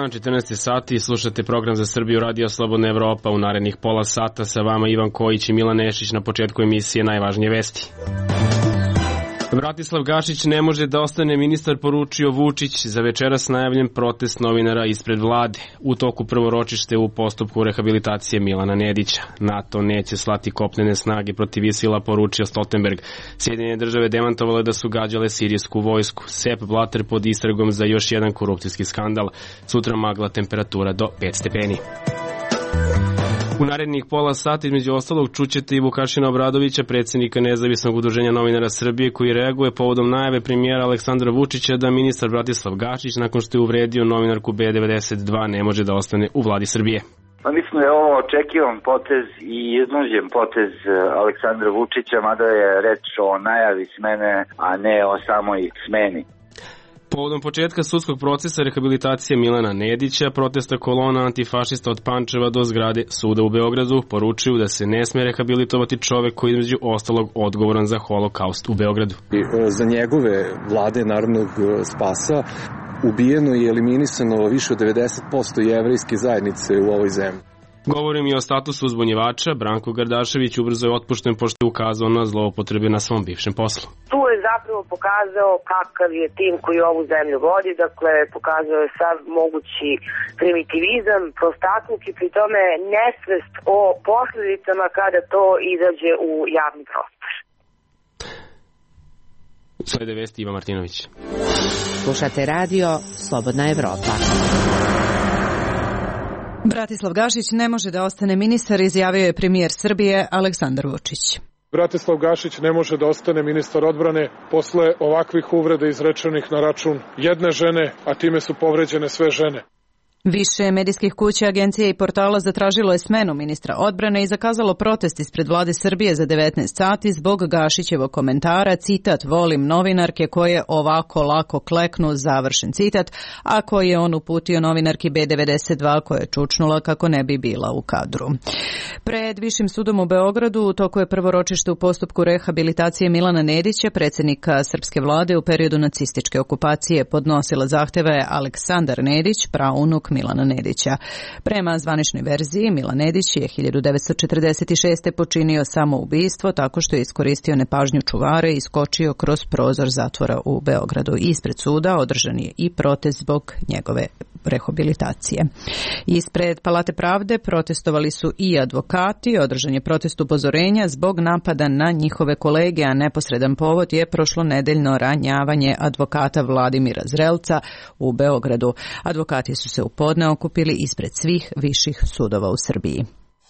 dan, 14 sati, slušate program za Srbiju Radio Slobodna Evropa. U narednih pola sata sa vama Ivan Kojić i Milan Nešić. Na početku emisije najvažnije vesti. Bratislav Gašić ne može da ostane ministar, poručio Vučić. Za večeras najavljen protest novinara ispred vlade. U toku prvoročište u postupku rehabilitacije Milana Nedića. NATO neće slati kopnene snage protiv ISIL-a, poručio Stoltenberg. Sjedinjene države demantovale da su gađale sirijsku vojsku. Sepp Blatter pod istragom za još jedan korupcijski skandal. Sutra magla, temperatura do 5 stepeni. U narednih pola sata između ostalog čućete i Vukašina Obradovića, predsjednika Nezavisnog udruženja novinara Srbije, koji reaguje povodom najave premijera Aleksandra Vučića da ministar Bratislav Gašić, nakon što je uvredio novinarku B92, ne može da ostane u vladi Srbije. Pa mislim da je ovo očekivan potez i iznuđen potez Aleksandra Vučića, mada je reč o najavi smene, a ne o samoj smeni. Povodom početka sudskog procesa rehabilitacije Milana Nedića, protesta kolona antifašista od Pančeva do zgrade suda u Beogradu poručuju da se ne sme rehabilitovati čovek koji je između ostalog odgovoran za holokaust u Beogradu. Za njegove vlade narodnog spasa ubijeno i eliminisano više od 90% jevrejske zajednice u ovoj zemlji. Govorim i o statusu uzbunjivača. Branko Gardašević ubrzo je otpušten pošto je ukazao na zloupotrebe na svom bivšem poslu. Tu je zapravo pokazao kakav je tim koji ovu zemlju vodi, dakle pokazao je sav mogući primitivizam, prostakluk i pri tome nesvest o posljedicama kada to izađe u javni prostor. Slede vesti Iva Martinović. Slušate radio Slobodna Evropa. Bratislav Gašić ne može da ostane ministar, izjavio je premijer Srbije Aleksandar Vučić. Bratislav Gašić ne može da ostane ministar odbrane posle ovakvih uvreda izrečenih na račun jedne žene, a time su povređene sve žene. Više medijskih kuća, agencija i portala zatražilo je smenu ministra odbrane i zakazalo protest ispred vlade Srbije za 19 sati zbog Gašićevog komentara, citat, volim novinarke koje ovako lako kleknu, završen citat, a koji je on uputio novinarki B92 koja je čučnula kako ne bi bila u kadru. Pred Višim sudom u Beogradu u toku je prvoročište u postupku rehabilitacije Milana Nedića, predsjednika srpske vlade u periodu nacističke okupacije. Podnosila zahteve Aleksandar Nedić, praunuk Milana Nedića. Prema zvaničnoj verziji, Milan Nedić je 1946. počinio samoubistvo tako što je iskoristio nepažnju čuvara i iskočio kroz prozor zatvora u Beogradu. Ispred suda održan je i protest zbog njegove rehabilitacije. Ispred Palate pravde protestovali su i advokati, održan je protest upozorenja zbog napada na njihove kolege, a neposredan povod je prošlonedeljno ranjavanje advokata Vladimira Zrelca u Beogradu. Advokati su se u podne okupili ispred svih viših sudova u Srbiji.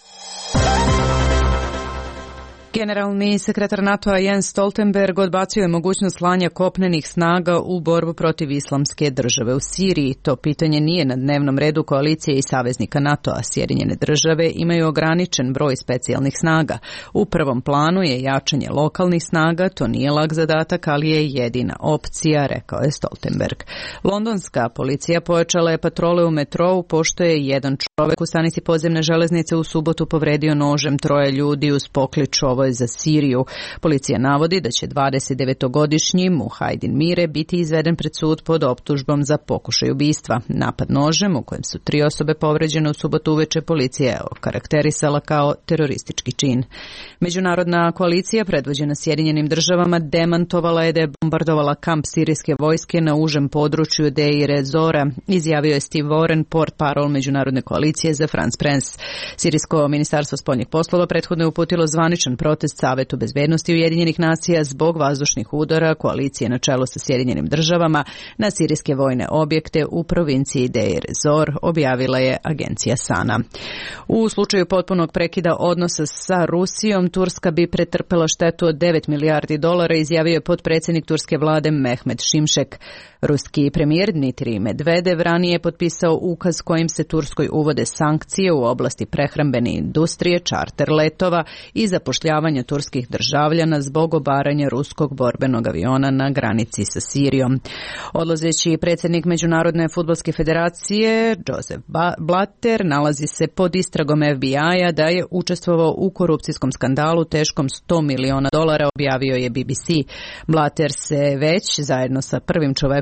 Generalni sekretar NATO-a Jens Stoltenberg odbacio je mogućnost slanja kopnenih snaga u borbu protiv islamske države u Siriji. To pitanje nije na dnevnom redu koalicije i saveznika NATO-a. Sjedinjene države imaju ograničen broj specijalnih snaga. U prvom planu je jačanje lokalnih snaga, to nije lak zadatak, ali je jedina opcija, rekao je Stoltenberg. Londonska policija pojačala je patrole u metrou, pošto je jedan čovjek u stanici podzemne železnice u subotu povredio nožem 3 ljudi uz poklič "Ovo je za Siriju". Policija navodi da će 29-godišnji Muhajdin Mire biti izveden pred sud pod optužbom za pokušaj ubistva. Napad nožem, u kojem su 3 osobe povređene u subotu uveče, policija je okarakterisala kao teroristički čin. Međunarodna koalicija predvođena Sjedinjenim državama demantovala je da je bombardovala kamp sirijske vojske na užem području Deir ez-Zora, izjavio je Steve Warren, portparol Međunarodne koalicije za France Press. Sirijsko ministarstvo spoljnih poslova prethodno je uputilo zvaničan protest Savetu bezbednosti Ujedinjenih nacija zbog vazdušnih udara koalicije na čelu sa Sjedinjenim državama na sirijske vojne objekte u provinciji Deir ez-Zor, objavila je agencija SANA. U slučaju potpunog prekida odnosa sa Rusijom, Turska bi pretrpela štetu od $9 milijardi, izjavio je potpredsjednik turske vlade Mehmet Şimšek. Ruski premijer Dmitrij Medvedev ranije je potpisao ukaz kojim se Turskoj uvode sankcije u oblasti prehrambene industrije, čarter letova i zapošljavanja turskih državljana zbog obaranja ruskog borbenog aviona na granici sa Sirijom. Odlazeći predsjednik Međunarodne fudbalske federacije Joseph Blatter nalazi se pod istragom FBI-a da je učestvovao u korupcijskom skandalu teškom $100 miliona, objavio je BBC. Blatter se već zajedno sa prvim čovekom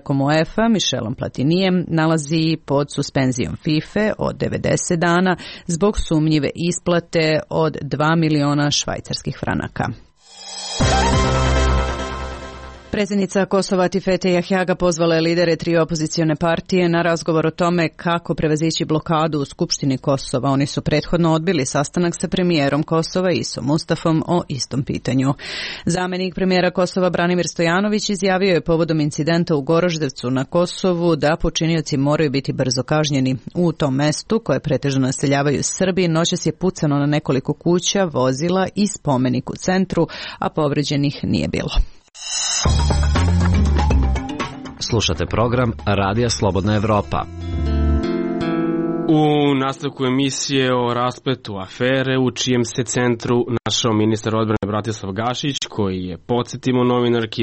predsjednikom UEFA Michelom Platinijem nalazi pod suspenzijom FIFA od 90 dana zbog sumnjive isplate od 2 miliona švajcarskih franaka. Predsjednica Kosova Tifete Jahjaga pozvala je lidere tri opozicione partije na razgovor o tome kako prevazići blokadu u Skupštini Kosova. Oni su prethodno odbili sastanak sa premijerom Kosova Isom Mustafom o istom pitanju. Zamenik premijera Kosova Branimir Stojanović izjavio je povodom incidenta u Goroždevcu na Kosovu da počinioci moraju biti brzo kažnjeni. U tom mestu, koje pretežno naseljavaju Srbi, noćas je pucano na nekoliko kuća, vozila i spomenik u centru, a povređenih nije bilo. Slušate program Radija Slobodna Evropa. U nastavku emisije o raspletu afere u čijem se centru našao ministar odbrane Bratislav Gašić, koji je, podsjetimo, novinarki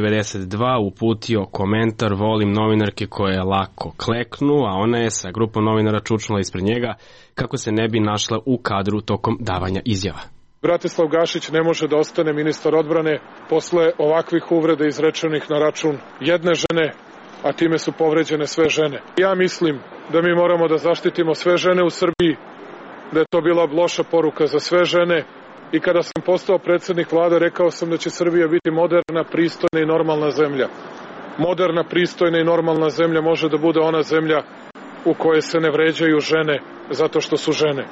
B92 uputio komentar: volim novinarke koje lako kleknu, a ona je sa grupom novinara čučnula ispred njega kako se ne bi našla u kadru tokom davanja izjava. Bratislav Gašić ne može da ostane ministar odbrane posle ovakvih uvreda izrečenih na račun jedne žene, a time su povređene sve žene. Ja mislim da mi moramo da zaštitimo sve žene u Srbiji, da je to bila loša poruka za sve žene, i kada sam postao predsjednik vlade rekao sam da će Srbija biti moderna, pristojna i normalna zemlja. Moderna, pristojna i normalna zemlja može da bude ona zemlja u kojoj se ne vređaju žene zato što su žene,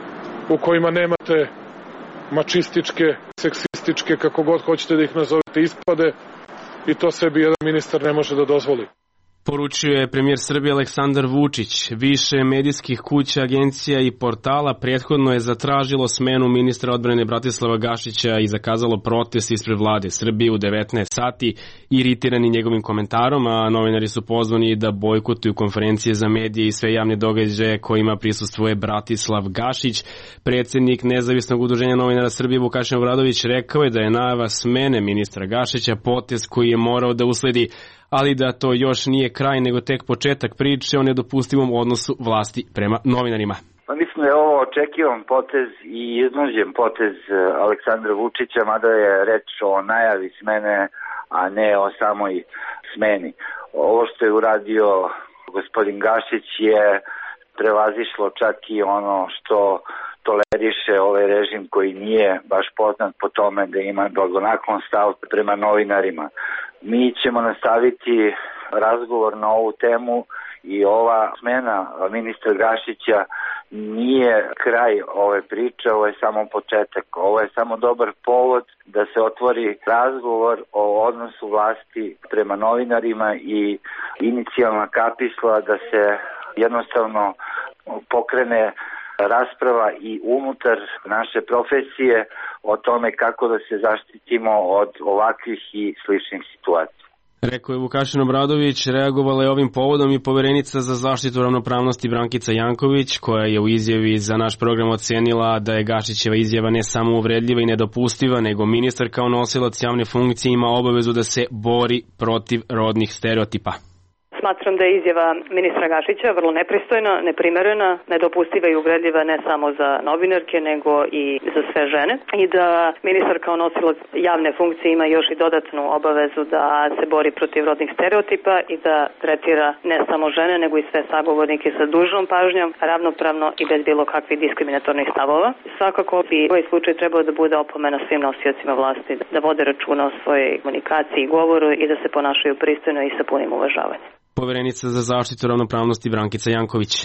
u kojima nemate mačističke, seksističke, kako god hoćete da ih nazovete, ispade, i to sebi jedan ministar ne može da dozvoli. Poručio je premijer Srbije Aleksandar Vučić. Više medijskih kuća, agencija i portala prethodno je zatražilo smenu ministra odbrane Bratislava Gašića i zakazalo protest ispred vlade Srbije u 19 sati, iritirani njegovim komentarom, a novinari su pozvani da bojkotuju konferencije za medije i sve javne događaje kojima prisustvuje Bratislav Gašić. Predsjednik Nezavisnog udruženja novinara Srbije Vukašin Obradović rekao je da je najava smene ministra Gašića potez koji je morao da usledi, ali da to još nije kraj nego tek početak priče o nedopustivom odnosu vlasti prema novinarima. Pa mislim da je ovo očekivan potez i iznuđen potez Aleksandra Vučića, mada je reč o najavi smene, a ne o samoj smeni. Ovo što je uradio gospodin Gašić je prevazišlo čak i ono što toleriše ovaj režim koji nije baš poznat po tome da ima blagonaklon stav prema novinarima. Mi ćemo nastaviti razgovor na ovu temu i ova smena ministra Gašića nije kraj ove priče, ovo je samo početak. Ovo je samo dobar povod da se otvori razgovor o odnosu vlasti prema novinarima i inicijalna kapisla da se jednostavno pokrene rasprava i unutar naše profesije o tome kako da se zaštitimo od ovakvih i sličnih situacija. Rekao je Vukašin Obradović. Reagovala je ovim povodom i poverenica za zaštitu ravnopravnosti Brankica Janković, koja je u izjavi za naš program ocenila da je Gašićeva izjava ne samo uvredljiva i nedopustiva, nego ministar kao nosilac javne funkcije ima obavezu da se bori protiv rodnih stereotipa. Smatram da je izjava ministra Gašića vrlo nepristojna, neprimerena, nedopustiva i uvredljiva ne samo za novinarke, nego i za sve žene. I da ministar kao nosilac javne funkcije ima još i dodatnu obavezu da se bori protiv rodnih stereotipa i da tretira ne samo žene, nego i sve sagovornike sa dužnom pažnjom, ravnopravno i bez bilo kakvih diskriminatornih stavova. Svakako bi ovaj slučaj trebao da bude opomena svim nosiocima vlasti, da vode računa o svojoj komunikaciji i govoru i da se ponašaju pristojno i sa punim uvažavanjem. Poverenica za zaštitu ravnopravnosti Brankica Janković.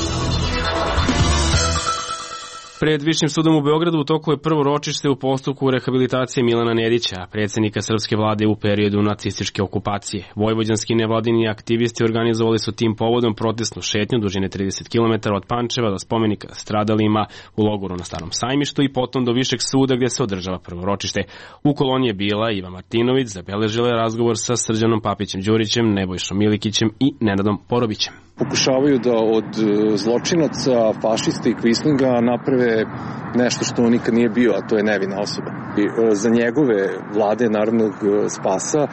Pred Višim sudom u Beogradu u toku je prvo ročište u postupku rehabilitacije Milana Nedića, predsjednika srpske vlade u periodu nacističke okupacije. Vojvođanski nevladini aktivisti organizovali su tim povodom protestnu šetnju dužine 30 km od Pančeva do spomenika stradalima u logoru na Starom sajmištu i potom do Višeg suda gdje se održava prvo ročište. U koloni je bila Iva Martinović, zabeležila je razgovor sa Srđanom Papićem Đurićem, Nebojšom Milikićem i Nenadom Porobićem. Pokušavaju da od zločinaca, fašista i kvislinga naprave nešto što on nikad nije bio, a to je nevina osoba. I za njegove vlade narodnog spasa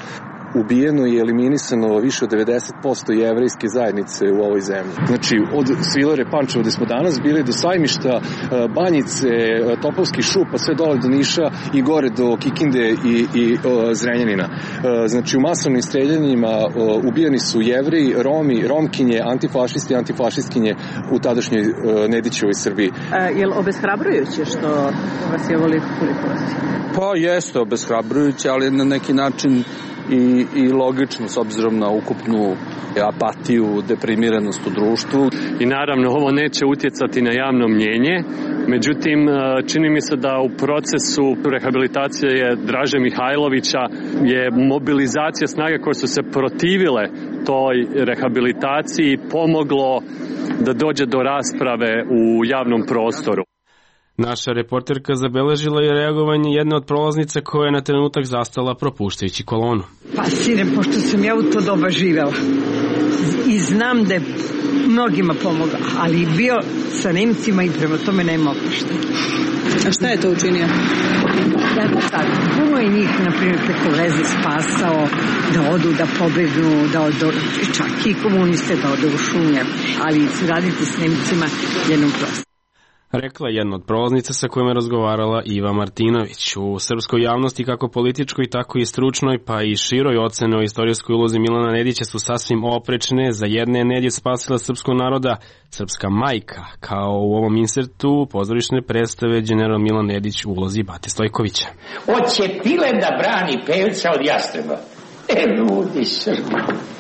ubijeno i eliminisano više od 90% jevrejske zajednice u ovoj zemlji. Znači, od Svilare Pančeva gde smo danas bili do Sajmišta, Banjice, Topovskih šupa, sve dole do Niša i gore do Kikinde i Zrenjanina. Znači, u masovnim streljanjima ubijeni su Jevreji, Romi, Romkinje, antifašisti, antifašistkinje u tadašnjoj Nedićevoj Srbiji. Je li obeshrabrujuće što vas je ovoliko koliko vas? Pa jeste obeshrabrujuće, ali na neki način i logično s obzirom na ukupnu apatiju, deprimiranost u društvu. I naravno ovo neće utjecati na javno mnjenje, međutim čini mi se da u procesu rehabilitacije Draže Mihajlovića je mobilizacija snage koje su se protivile toj rehabilitaciji pomoglo da dođe do rasprave u javnom prostoru. Naša reporterka zabeležila je reagovanje jedne od prolaznica koja je na trenutak zastala propuštajući kolonu. Pa sine, pošto sam ja u to doba živela i znam da je mnogima pomogao, ali bio sa Nemcima i prema tome nema oprošta. A šta je to učinio? Da sad, puno je njih, na primjer, preko veze spasao da odu, da pobegnu, da odu, čak i komuniste da odu u šunje, ali raditi s Nemcima jednom prosto. Rekla je jedna od prolaznica sa kojom je razgovarala Iva Martinović. U srpskoj javnosti, kako političkoj, tako i stručnoj, pa i široj ocene o istorijskoj ulozi Milana Nedića su sasvim oprečne. Za jedne je Nedić spasila srpskog naroda, srpska majka, kao u ovom insertu pozorišne predstave general Milan Nedić u ulozi Bate Stojkovića. Oće pile da brani pevca od jastreba. Ludi Srbi.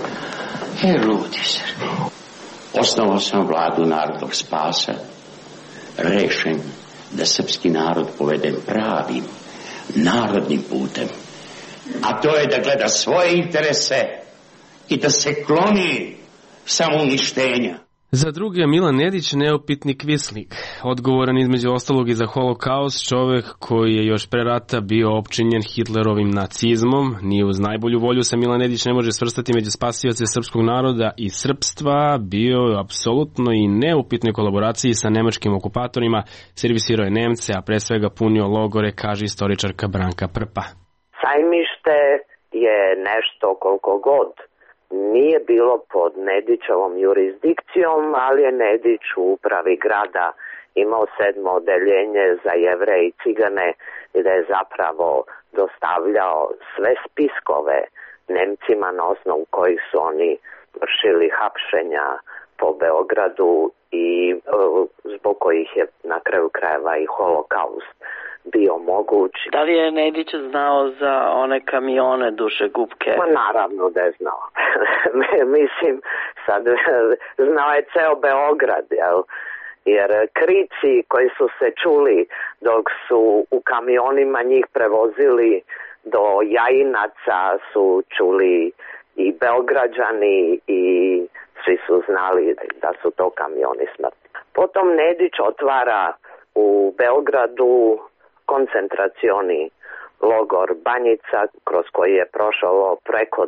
Ludi Srbi. Osnovao sam vladu narodnog spasa, rešen da srpski narod povedem pravim, narodnim putem. A to je da gleda svoje interese i da se kloni samouništenja. Za druge Milan Nedić neupitni kvislik, odgovoran između ostalog i za holokaust, čovek koji je još pre rata bio opčinjen Hitlerovim nacizmom. Ni uz najbolju volju se Milan Nedić ne može svrstati među spasioce srpskog naroda i srpstva, bio je apsolutno i neupitnoj kolaboraciji sa nemačkim okupatorima, servisirao je Nemce, a pre svega punio logore, kaže istoričarka Branka Prpa. Sajmište je nešto koliko god nije bilo pod Nedićevom jurisdikcijom, ali je Nedić u upravi grada imao 7. odeljenje za Jevreje i Cigane i da je zapravo dostavljao sve spiskove Nemcima na osnovu kojih su oni vršili hapšenja po Beogradu i zbog kojih je na kraju krajeva i holokaust bio moguć. Da li je Nedić znao za one kamione dušegupke? Ma naravno da je znao. Mislim, sad znao je ceo Beograd, jel? Jer krici koji su se čuli dok su u kamionima njih prevozili do Jajinaca su čuli i Beograđani i svi su znali da su to kamioni smrti. Potom Nedić otvara u Beogradu koncentracioni logor Banjica, kroz koji je prošlo preko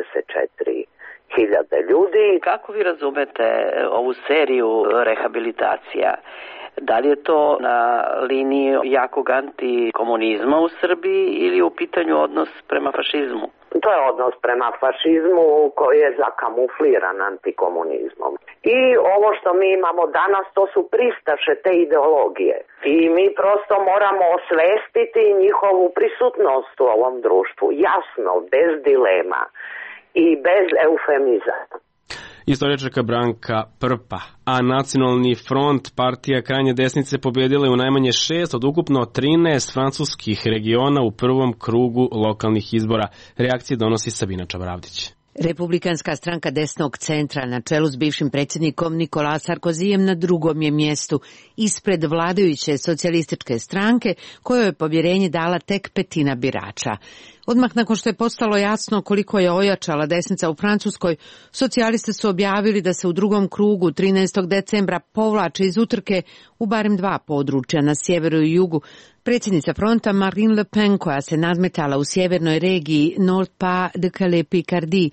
24.000 ljudi. Kako vi razumete ovu seriju rehabilitacija? Da li je to na liniji jakog antikomunizma u Srbiji ili u pitanju odnos prema fašizmu? To je odnos prema fašizmu koji je zakamufliran antikomunizmom. I ovo što mi imamo danas, to su pristaše te ideologije. I mi prosto moramo osvestiti njihovu prisutnost u ovom društvu. Jasno, bez dilema i bez eufemizama. Istoričarka Branka Prpa, a Nacionalni front, partija krajnje desnice, pobjedila je u najmanje 6 od ukupno 13 francuskih regiona u prvom krugu lokalnih izbora. Reakcije donosi Sabina Čavravdić. Republikanska stranka desnog centra na čelu s bivšim predsjednikom Nikola Sarkozijem na drugom je mjestu ispred vladajuće socijalističke stranke kojoj je povjerenje dala tek petina birača. Odmah nakon što je postalo jasno koliko je ojačala desnica u Francuskoj, socijalisti su objavili da se u drugom krugu 13. decembra povlače iz utrke u barem 2 područja na sjeveru i jugu. Predsjednica fronta Marine Le Pen, koja se nadmetala u sjevernoj regiji Nord-Pas-de-Calais-Picardie,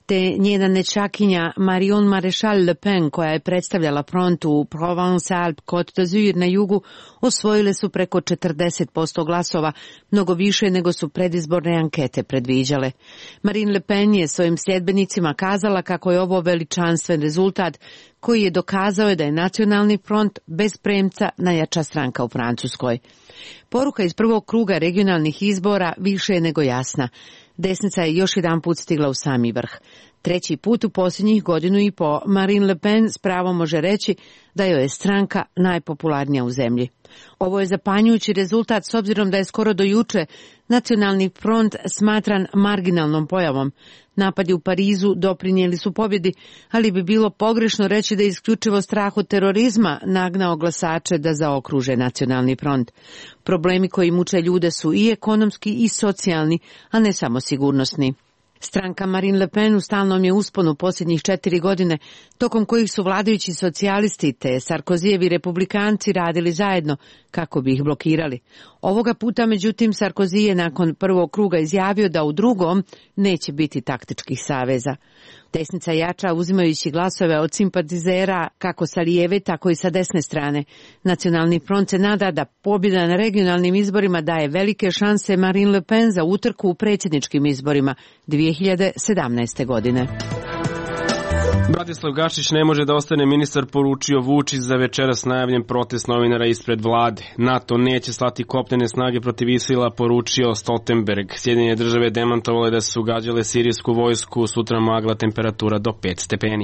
te njena nećakinja Marion Maréchal Le Pen, koja je predstavljala front u Provence-Alpes-Côte d'Azur na jugu, osvojile su preko 40% glasova, mnogo više nego su predizborne ankete predviđale. Marine Le Pen je svojim sljedbenicima kazala kako je ovo veličanstven rezultat koji je dokazao da je Nacionalni front bez premca najjača stranka u Francuskoj. Poruka iz prvog kruga regionalnih izbora više je nego jasna. Desnica je još jedan put stigla u sami vrh. Treći put u posljednjih godinu i po Marine Le Pen s pravom može reći da joj je stranka najpopularnija u zemlji. Ovo je zapanjujući rezultat s obzirom da je skoro do juče Nacionalni front smatran marginalnom pojavom. Napadi u Parizu doprinijeli su pobjedi, ali bi bilo pogrešno reći da je isključivo strah od terorizma nagnao glasače da zaokruže Nacionalni front. Problemi koji muče ljude su i ekonomski i socijalni, a ne samo sigurnosni. Stranka Marine Le Pen u stalnom je usponu posljednjih 4 godine, tokom kojih su vladajući socijalisti te Sarkozijevi republikanci radili zajedno kako bi ih blokirali. Ovoga puta, međutim, Sarkozy je nakon prvog kruga izjavio da u drugom neće biti taktičkih saveza. Desnica jača uzimajući glasove od simpatizera kako sa lijeve, tako i sa desne strane. Nacionalni front se nada da pobjeda na regionalnim izborima daje velike šanse Marine Le Pen za utrku u predsjedničkim izborima 2017. godine. Bratislav Gašić ne može da ostane ministar, poručio Vučić za večeras najavljen protest novinara ispred vlade. NATO neće slati kopnene snage protiv ISIL-a, poručio Stoltenberg. Sjedinjene države demantovale da su gađale sirijsku vojsku, sutra magla, temperatura do 5 stepeni.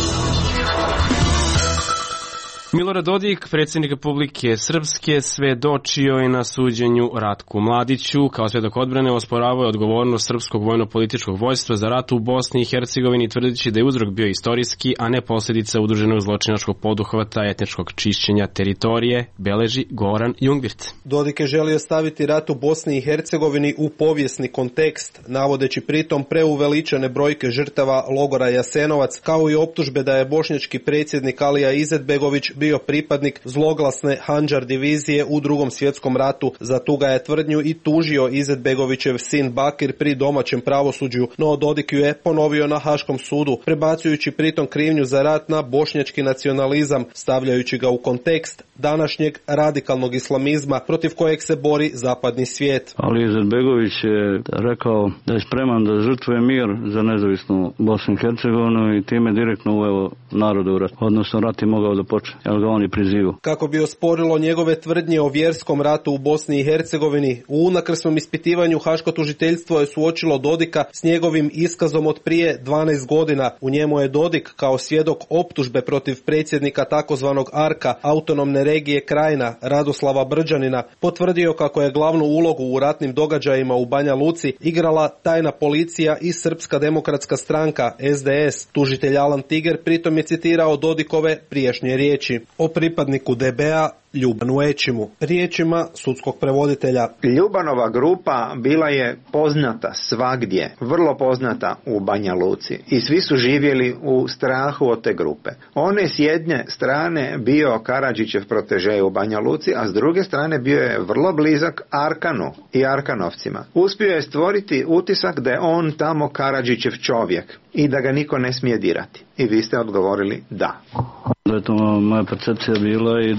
Milorad Dodik, predsjednik Republike Srpske, svedočio je na suđenju Ratku Mladiću. Kao svedok odbrane osporavao je odgovornost srpskog vojno-političkog vojstva za rat u Bosni i Hercegovini, tvrdeći da je uzrok bio istorijski, a ne posljedica udruženog zločinačkog poduhvata etničkog čišćenja teritorije, beleži Goran Jungwirth. Dodik je želio staviti rat u Bosni i Hercegovini u povijesni kontekst, navodeći pritom preuveličane brojke žrtava logora Jasenovac, kao i optužbe da je bošnjački predsjednik Alija Izetbegović bio pripadnik zloglasne Handžar divizije u Drugom svjetskom ratu. Za tu ga je tvrdnju i tužio Izetbegovićev sin Bakir pri domaćem pravosuđu, no Dodik ju je ponovio na Haškom sudu, prebacujući pritom krivnju za rat na bošnjački nacionalizam, stavljajući ga u kontekst današnjeg radikalnog islamizma protiv kojeg se bori zapadni svijet. Ali Izetbegović je rekao da je spreman da žrtvuje mir za nezavisnu Bosnu i Hercegovinu i time direktno uveo narod u rat. Odnosno rat je mogao da počne, jer ga on je prizivao. Kako bi osporilo njegove tvrdnje o vjerskom ratu u Bosni i Hercegovini, u unakrsnom ispitivanju Haško tužiteljstvo je suočilo Dodika s njegovim iskazom od prije 12 godina. U njemu je Dodik kao svjedok optužbe protiv predsjednika takozvanog Arka, autonomne regije Krajina, Radoslava Brđanina, potvrdio kako je glavnu ulogu u ratnim događajima u Banja Luci igrala tajna policija i Srpska demokratska stranka, SDS. Tužitelj Alan Tiger pritom je citirao Dodikove prijašnje riječi o pripadniku DB-a Ljubanu Ečimu, riječima sudskog prevoditelja. Ljubanova grupa bila je poznata svagdje, vrlo poznata u Banja Luci i svi su živjeli u strahu od te grupe. On je s jedne strane bio Karadžićev proteže u Banja Luci, a s druge strane bio je vrlo blizak Arkanu i Arkanovcima. Uspio je stvoriti utisak da je on tamo Karadžićev čovjek i da ga niko ne smije dirati. I vi ste odgovorili da. Da je to moja percepcija bila i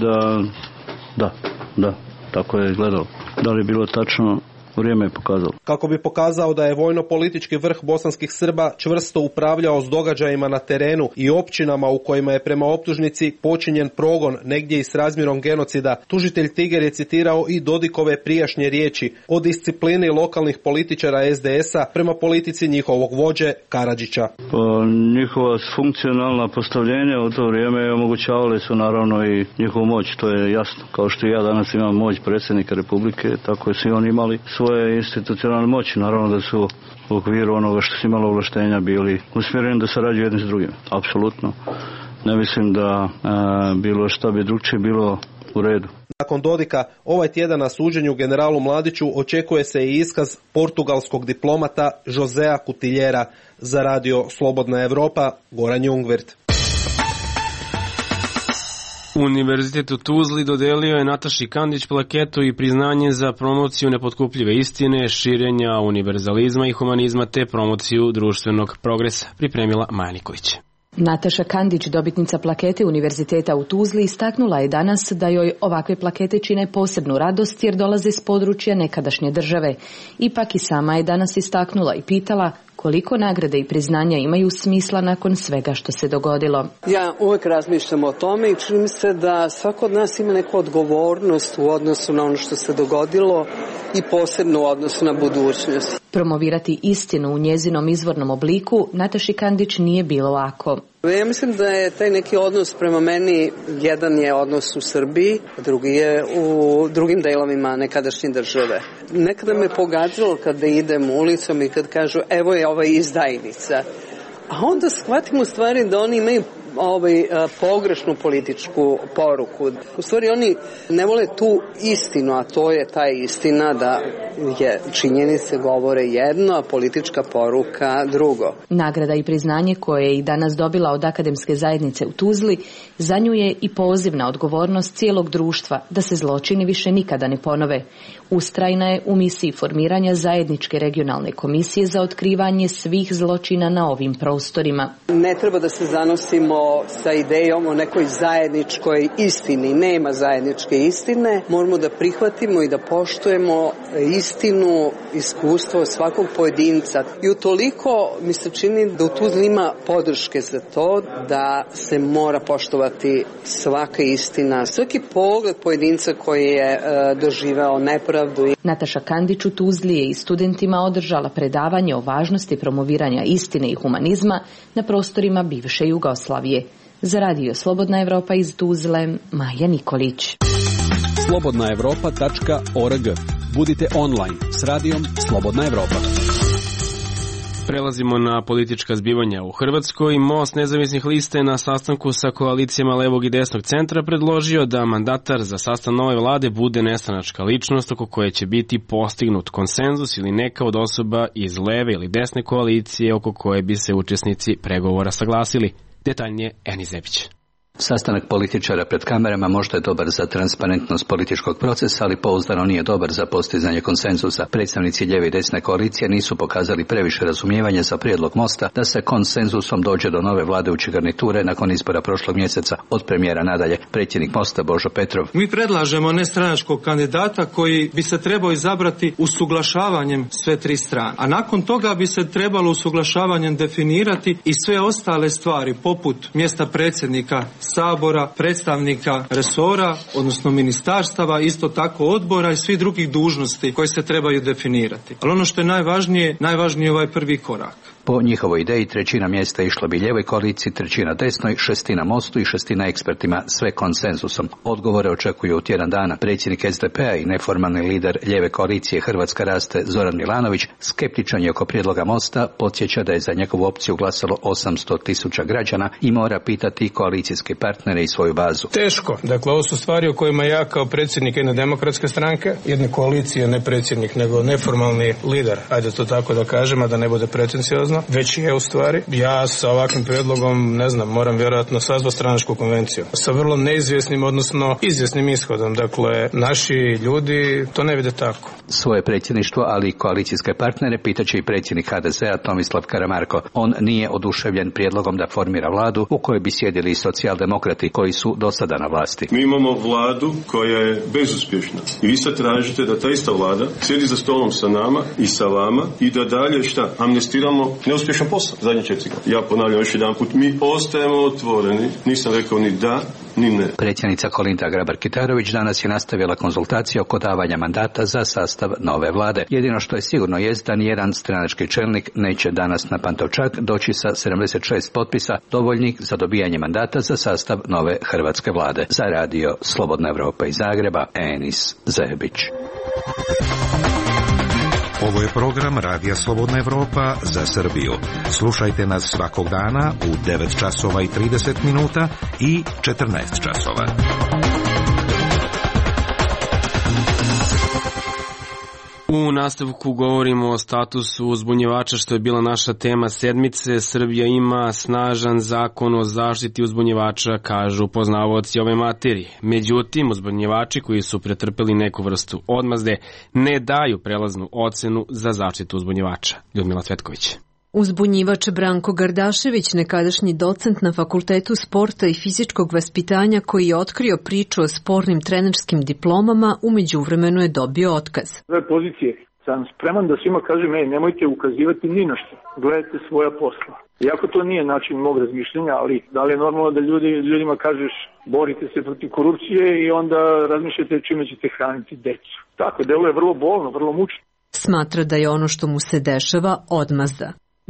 da, tako je izgledalo. Da li je bilo tačno, vrijeme je pokazalo. Kako bi pokazao da je vojno-politički vrh bosanskih Srba čvrsto upravljao s događajima na terenu i općinama u kojima je prema optužnici počinjen progon negdje i s razmjerom genocida, tužitelj Tiger je citirao i Dodikove prijašnje riječi o disciplini lokalnih političara SDS-a prema politici njihovog vođe Karadžića. Njihova funkcionalna postavljenja u to vrijeme omogućavali su naravno i njihovu moć, to je jasno. Kao što ja danas imam moć predsjednika Republike, tako su i oni imali svoje institucionalne moći. Naravno da su u okviru onoga što su imali ovlaštenja bili usmjereni da sarađuju jedni s drugim. Apsolutno. Ne mislim da bilo šta bi drugčije bilo u redu. Nakon Dodika, ovaj tjedan na suđenju generalu Mladiću očekuje se i iskaz portugalskog diplomata Josea Cutiljera. Za radio Slobodna Evropa, Goran Jungwirth. Univerzitet u Tuzli dodelio je Nataši Kandić plaketu i priznanje za promociju nepotkupljive istine, širenja univerzalizma i humanizma te promociju društvenog progresa, pripremila Maja Nikolić. Nataša Kandić, dobitnica plakete Univerziteta u Tuzli, istaknula je danas da joj ovakve plakete čine posebnu radost jer dolaze s područja nekadašnje države. Ipak i sama je danas istaknula i pitala koliko nagrade i priznanja imaju smisla nakon svega što se dogodilo. Ja uvijek razmišljam o tome i čini mi se da svako od nas ima neku odgovornost u odnosu na ono što se dogodilo i posebno u odnosu na budućnost. Promovirati istinu u njezinom izvornom obliku Nataši Kandić nije bilo lako. Ja mislim da je taj neki odnos prema meni, jedan je odnos u Srbiji, drugi je u drugim delovima nekadašnje države. Nekada me pogađalo kada idem ulicom i kad kažu evo je ova izdajnica. A onda shvatim u stvari da oni imaju pogrešnu političku poruku. U stvari oni ne vole tu istinu, a to je ta istina da je činjenice govore jedno, a politička poruka drugo. Nagrada i priznanje koje je i danas dobila od akademske zajednice u Tuzli za nju je i poziv na odgovornost cijelog društva da se zločini više nikada ne ponove. Ustrajna je u misiji formiranja zajedničke regionalne komisije za otkrivanje svih zločina na ovim prostorima. Ne treba da se zanosimo sa idejom o nekoj zajedničkoj istini. Nema zajedničke istine. Moramo da prihvatimo i da poštujemo istinu, iskustvo svakog pojedinca. I utoliko mi se čini da u Tuzli ima podrške za to da se mora poštovati svaka istina, svaki pogled pojedinca koji je doživeo nepravdu. Nataša Kandić u Tuzli je i studentima održala predavanje o važnosti promoviranja istine i humanizma na prostorima bivše Jugoslavije. Za Radio Slobodna Evropa iz Tuzle, Maja Nikolić. slobodnaevropa.org. Budite online s radijom Slobodna Evropa. Prelazimo na politička zbivanja u Hrvatskoj. Most nezavisnih liste na sastanku sa koalicijama levog i desnog centra predložio da mandatar za sastav nove vlade bude nestranačka ličnost oko koje će biti postignut konsenzus ili neka od osoba iz leve ili desne koalicije oko koje bi se učesnici pregovora saglasili. Detaljnije Eni Zebić. Sastanak političara pred kamerama možda je dobar za transparentnost političkog procesa, ali pouzdano nije dobar za postizanje konsenzusa. Predstavnici lijeve i desne koalicije nisu pokazali previše razumijevanja za prijedlog Mosta da se konsenzusom dođe do nove vladajuće garniture nakon izbora prošlog mjeseca. Od premijera nadalje, predsjednik Mosta Božo Petrov. Mi predlažemo nestranačkog kandidata koji bi se trebao izabrati usuglašavanjem sve tri strane. A nakon toga bi se trebalo usuglašavanjem definirati i sve ostale stvari poput mjesta predsjednika Sabora, predstavnika resora, odnosno ministarstava, isto tako odbora i svih drugih dužnosti koje se trebaju definirati. Ali ono što je najvažnije je ovaj prvi korak. Po njihovoj ideji 1/3 mjesta išla bi lijevoj koaliciji, 1/3 desnoj, 1/6 Mostu i 1/6 ekspertima, sve konsenzusom. Odgovore očekuju u tjedan dana. Predsjednik SDP-a i neformalni lider lijeve koalicije Hrvatska raste Zoran Milanović skeptičan je oko prijedloga Mosta, podsjeća da je za njegovu opciju glasalo 800.000 građana i mora pitati koalicijske partnere i svoju bazu. Teško. Dakle, ovo su stvari o kojima ja kao predsjednik jedne demokratske stranke, jedne koalicije, ne predsjednik, nego neformalni lider, ajde to tako da kažem, a da ne bude pretenciozno, već je u stvari. Ja sa ovakvim prijedlogom, ne znam, moram vjerojatno sazvati stranačku konvenciju. Sa vrlo neizvjesnim, odnosno izvjesnim ishodom. Dakle, naši ljudi to ne vide tako. Svoje predsjedništvo, ali i koalicijske partnere pitaće i predsjednik HDZ-a Tomislav Karamarko. On nije oduševljen prijedlogom da formira vladu u kojoj bi sjedili i socijaldemokrati koji su do sada na vlasti. Mi imamo vladu koja je bezuspješna. I vi sad tražite da ta ista vlada sjedi za stolom sa nama i sa vama i da dalje amnestiramo neuspješan posao zadnje 4 godine. Ja ponavljam još jedan put, mi ostajemo otvoreni, nisam rekao ni da, ni ne. Predsjednica Kolinda Grabar-Kitarović danas je nastavila konzultacije oko davanja mandata za sastav nove vlade. Jedino što je sigurno jest da nijedan stranački čelnik neće danas na Pantovčak doći sa 76 potpisa dovoljnih za dobijanje mandata za sastav nove hrvatske vlade. Za Radio Slobodna Evropa iz Zagreba, Enis Zebić. Ovo je program Radija Slobodna Evropa za Srbiju. Slušajte nas svakog dana u 9 časova i 30 minuta i 14 časova. U nastavku govorimo o statusu uzbunjivača, što je bila naša tema sedmice. Srbija ima snažan zakon o zaštiti uzbunjivača, kažu poznavaoci ove materije. Međutim, uzbunjivači koji su pretrpeli neku vrstu odmazde ne daju prelaznu ocenu za zaštitu uzbunjivača. Ljudmila Cvetković. Uzbunjivač Branko Gardašević, nekadašnji docent na Fakultetu sporta i fizičkog vaspitanja koji je otkrio priču o spornim trenerskim diplomama, u međuvremenu je dobio otkaz. Ove pozicije sam spreman da svima kažem, nemojte ukazivati ni na što, gledajte svoja posla. Iako to nije način mog razmišljenja, ali da li je normalno da ljudima kažeš borite se protiv korupcije i onda razmišljate čime ćete hraniti decu. Tako, delo je vrlo bolno, vrlo mučno. Smatra da je ono što mu se dešava odmazda.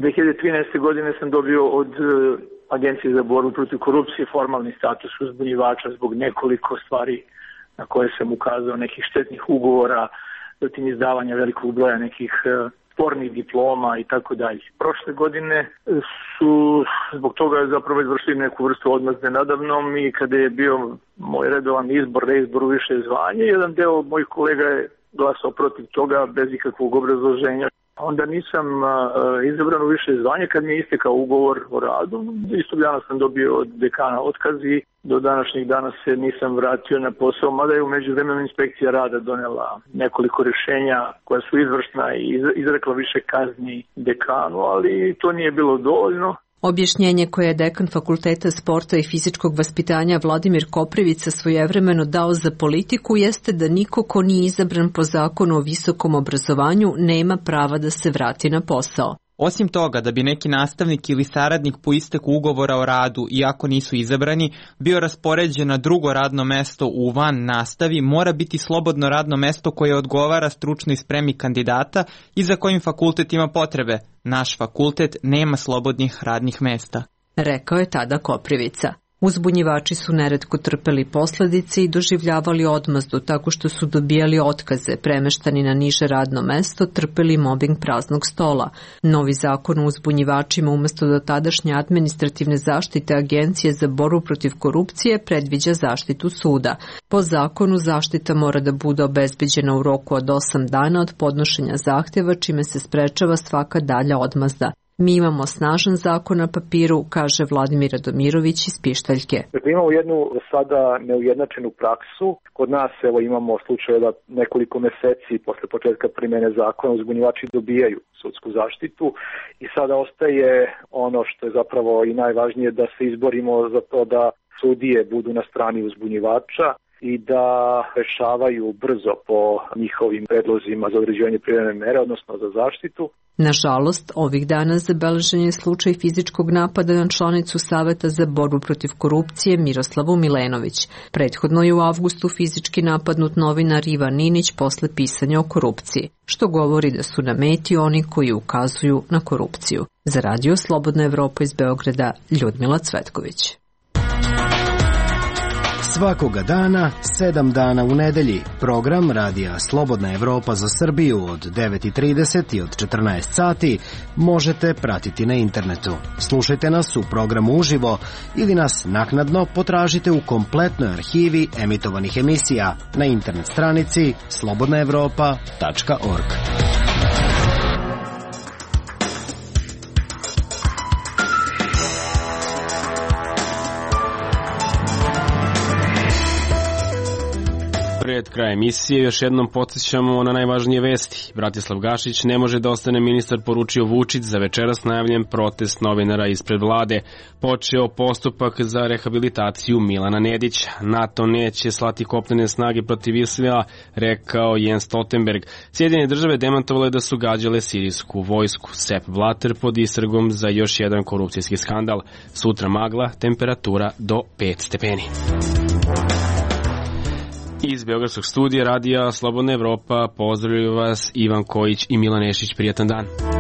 2013. godine sam dobio od Agencije za borbu protiv korupcije formalni status uzbunjivača zbog nekoliko stvari na koje sam ukazao, nekih štetnih ugovora, zatim izdavanja velikog broja nekih spornih diploma i tako dalje. Prošle godine su zbog toga zapravo izvršili neku vrstu odmazde nadamnom i kada je bio moj redovan reizbor u više zvanje, jedan deo mojih kolega je glasao protiv toga bez ikakvog obrazloženja. Onda nisam izabran u više zvanje kad mi je istekao ugovor o radu. Istog dana sam dobio od dekana otkaz i do današnjeg dana se nisam vratio na posao, mada je u međuvremenu inspekcija rada donela nekoliko rješenja koja su izvršna i izrekla više kazni dekanu, ali to nije bilo dovoljno. Objašnjenje koje je dekan Fakulteta sporta i fizičkog vaspitanja Vladimir Koprivica svojevremeno dao za politiku jeste da niko ko nije izabran po zakonu o visokom obrazovanju nema prava da se vrati na posao. Osim toga, da bi neki nastavnik ili saradnik po isteku ugovora o radu, iako nisu izabrani, bio raspoređen na drugo radno mesto u van nastavi, mora biti slobodno radno mesto koje odgovara stručnoj spremi kandidata i za kojim fakultet ima potrebe. Naš fakultet nema slobodnih radnih mesta, rekao je tada Koprivica. Uzbunjivači su neretko trpeli posledice i doživljavali odmazdu tako što su dobijali otkaze, premeštani na niže radno mesto, trpeli mobing praznog stola. Novi zakon o uzbunjivačima umjesto dotadašnje administrativne zaštite Agencije za borbu protiv korupcije predviđa zaštitu suda. Po zakonu zaštita mora da bude obezbeđena u roku od 8 dana od podnošenja zahtjeva, čime se sprečava svaka dalja odmazda. Mi imamo snažan zakon na papiru, kaže Vladimir Radomirović iz Pištaljke. Dakle, imamo jednu sada neujednačenu praksu. Kod nas imamo slučaje da nekoliko meseci posle početka primjene zakona uzbunjivači dobijaju sudsku zaštitu i sada ostaje ono što je zapravo i najvažnije, da se izborimo za to da sudije budu na strani uzbunjivača i da rešavaju brzo po njihovim predlozima za određivanje privremene mere, odnosno za zaštitu. Nažalost, ovih dana zabeležen je slučaj fizičkog napada na članicu Saveta za borbu protiv korupcije Miroslavu Milenović. Prethodno je u avgustu fizički napadnut novinar Ivan Ninić posle pisanja o korupciji, što govori da su na meti oni koji ukazuju na korupciju. Za Radio Slobodna Evropa iz Beograda, Ljudmila Cvetković. Svakoga dana, 7 dana u nedelji, program Radija Slobodna Evropa za Srbiju od 9:30 i od 14 sati možete pratiti na internetu. Slušajte nas u programu uživo ili nas naknadno potražite u kompletnoj arhivi emitovanih emisija na internet stranici slobodnaevropa.org. Pred kraj emisije još jednom podsjećamo na najvažnije vesti. Bratislav Gašić ne može da ostane ministar, poručio Vučić za večeras najavljen protest novinara ispred vlade. Počeo postupak za rehabilitaciju Milana Nedića. NATO neće slati kopnene snage protiv Israela, rekao Jens Stoltenberg. Sjedinjene države demantovale da su gađale sirijsku vojsku. Sepp Blatter pod istragom za još jedan korupcijski skandal. Sutra magla, temperatura do 5 stepeni. Iz Beogradskog studija Radija Slobodna Evropa pozdravljaju vas Ivan Kojić i Milan Nešić. Prijatan dan.